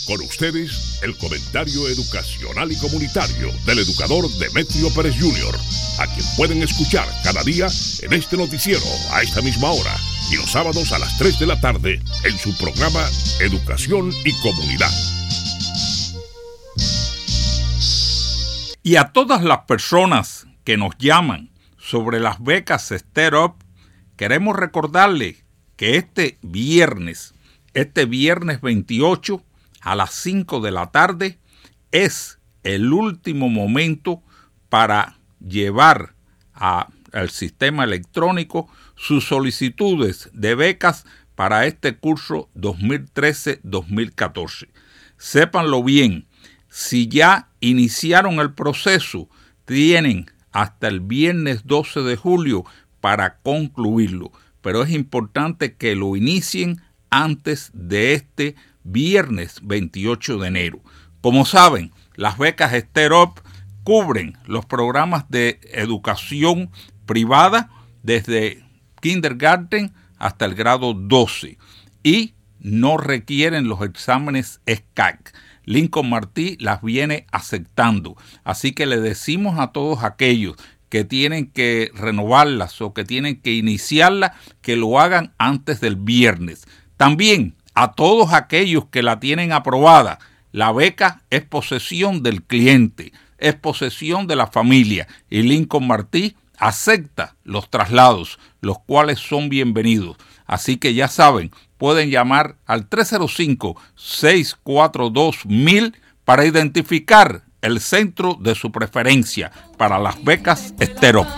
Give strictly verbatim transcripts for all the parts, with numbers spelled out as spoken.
Con ustedes, el comentario educacional y comunitario del educador Demetrio Pérez junior, a quien pueden escuchar cada día en este noticiero a esta misma hora y los sábados a las tres de la tarde en su programa Educación y Comunidad. Y a todas las personas que nos llaman sobre las becas Step Up, queremos recordarles que este viernes, este viernes veintiocho, a las cinco de la tarde, es el último momento para llevar a, al sistema electrónico sus solicitudes de becas para este curso dos mil trece dos mil catorce. Sépanlo bien, si ya iniciaron el proceso, tienen hasta el viernes doce de julio para concluirlo, pero es importante que lo inicien antes de este viernes veintiocho de enero. Como saben, las becas Step Up cubren los programas de educación privada desde kindergarten hasta el grado doce y no requieren los exámenes S C A C. Lincoln Martí las viene aceptando, así que le decimos a todos aquellos que tienen que renovarlas o que tienen que iniciarlas, que lo hagan antes del viernes. También a todos aquellos que la tienen aprobada, la beca es posesión del cliente, es posesión de la familia y Lincoln Martí acepta los traslados, los cuales son bienvenidos. Así que ya saben, pueden llamar al tres cero cinco, seis cuatro dos, mil para identificar el centro de su preferencia para las becas Step Up.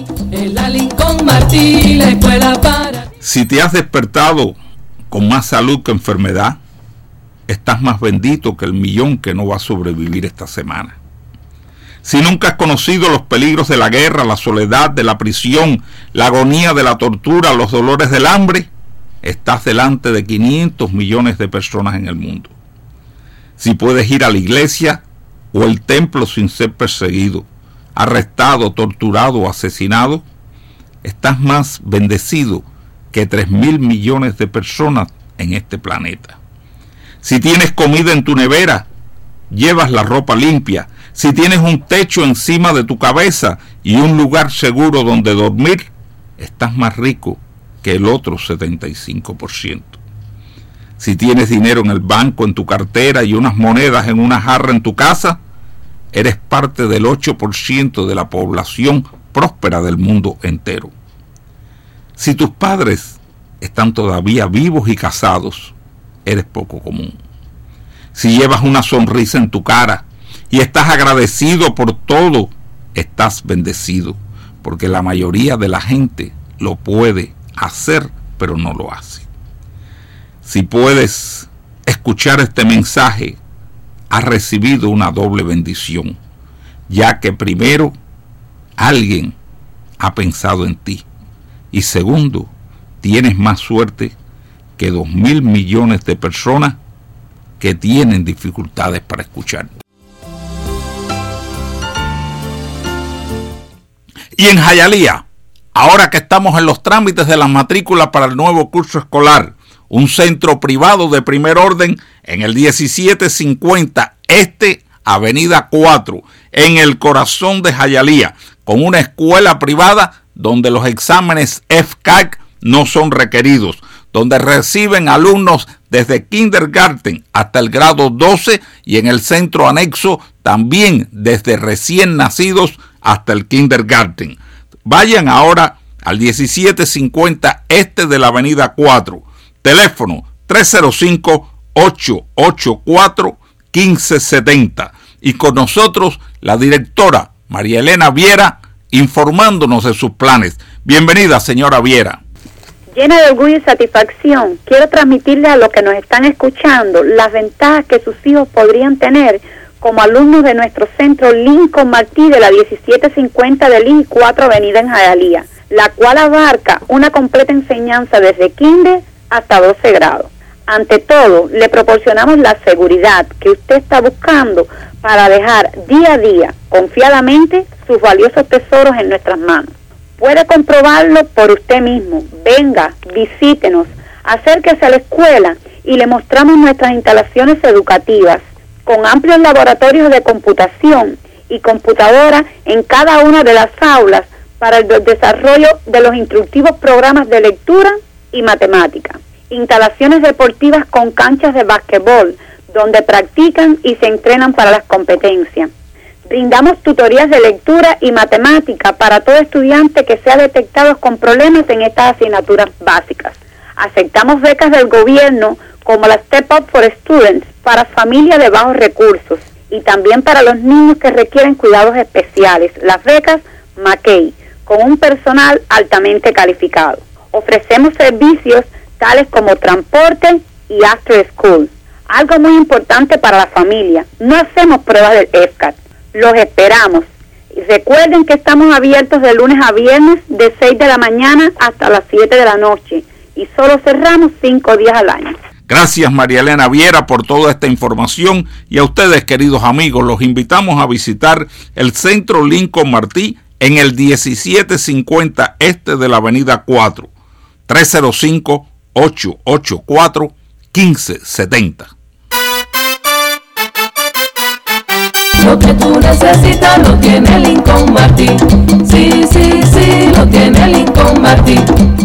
Si te has despertado con más salud que enfermedad, estás más bendito que el millón que no va a sobrevivir esta semana. Si nunca has conocido los peligros de la guerra, la soledad de la prisión, la agonía de la tortura, los dolores del hambre, estás delante de quinientos millones de personas en el mundo. Si puedes ir a la iglesia o el templo sin ser perseguido, arrestado, torturado o asesinado, estás más bendecido que tres mil millones de personas en este planeta. Si tienes comida en tu nevera, llevas la ropa limpia, si tienes un techo encima de tu cabeza y un lugar seguro donde dormir, estás más rico que el otro setenta y cinco por ciento. Si tienes dinero en el banco, en tu cartera y unas monedas en una jarra en tu casa, eres parte del ocho por ciento de la población próspera del mundo entero. Si tus padres están todavía vivos y casados, eres poco común. Si llevas una sonrisa en tu cara y estás agradecido por todo, estás bendecido, porque la mayoría de la gente lo puede hacer, pero no lo hace. Si puedes escuchar este mensaje, has recibido una doble bendición, ya que primero, alguien ha pensado en ti, y segundo, tienes más suerte que dos mil millones de personas que tienen dificultades para escuchar. Y en Hialeah, ahora que estamos en los trámites de las matrículas para el nuevo curso escolar, un centro privado de primer orden en el diecisiete cincuenta Este Avenida cuatro, en el corazón de Hialeah, con una escuela privada donde los exámenes F C A C no son requeridos, donde reciben alumnos desde kindergarten hasta el grado doce y en el centro anexo también desde recién nacidos hasta el kindergarten. Vayan ahora al diecisiete cincuenta Este de la Avenida cuatro, teléfono tres cero cinco, ocho ocho cuatro, uno cinco siete cero y con nosotros la directora María Elena Viera informándonos de sus planes. Bienvenida, señora Viera. Llena de orgullo y satisfacción, quiero transmitirle a los que nos están escuchando las ventajas que sus hijos podrían tener como alumnos de nuestro centro Lincoln Martí de la diecisiete cincuenta del I cuatro Avenida en Hialeah, la cual abarca una completa enseñanza desde kinder hasta doce grados. Ante todo, le proporcionamos la seguridad que usted está buscando para dejar día a día, confiadamente, sus valiosos tesoros en nuestras manos. Puede comprobarlo por usted mismo. Venga, visítenos, acérquese a la escuela y le mostramos nuestras instalaciones educativas, con amplios laboratorios de computación y computadoras en cada una de las aulas para el desarrollo de los instructivos programas de lectura y matemática. Instalaciones deportivas con canchas de basquetbol, donde practican y se entrenan para las competencias. Brindamos tutorías de lectura y matemática para todo estudiante que sea detectado con problemas en estas asignaturas básicas. Aceptamos becas del gobierno como la Step Up for Students para familias de bajos recursos y también para los niños que requieren cuidados especiales, las becas McKay, con un personal altamente calificado. Ofrecemos servicios tales como transporte y after school. Algo muy importante para la familia, no hacemos pruebas del F C A T. Los esperamos. Y recuerden que estamos abiertos de lunes a viernes de seis de la mañana hasta las siete de la noche y solo cerramos cinco días al año. Gracias, María Elena Viera, por toda esta información, y a ustedes, queridos amigos, los invitamos a visitar el Centro Lincoln Martí en el diecisiete cincuenta este de la Avenida cuatro, tres cero cinco, ocho ocho cuatro, uno cinco siete cero. Lo que tú necesitas lo tiene Lincoln Martí. Sí, sí, sí, lo tiene Lincoln Martí.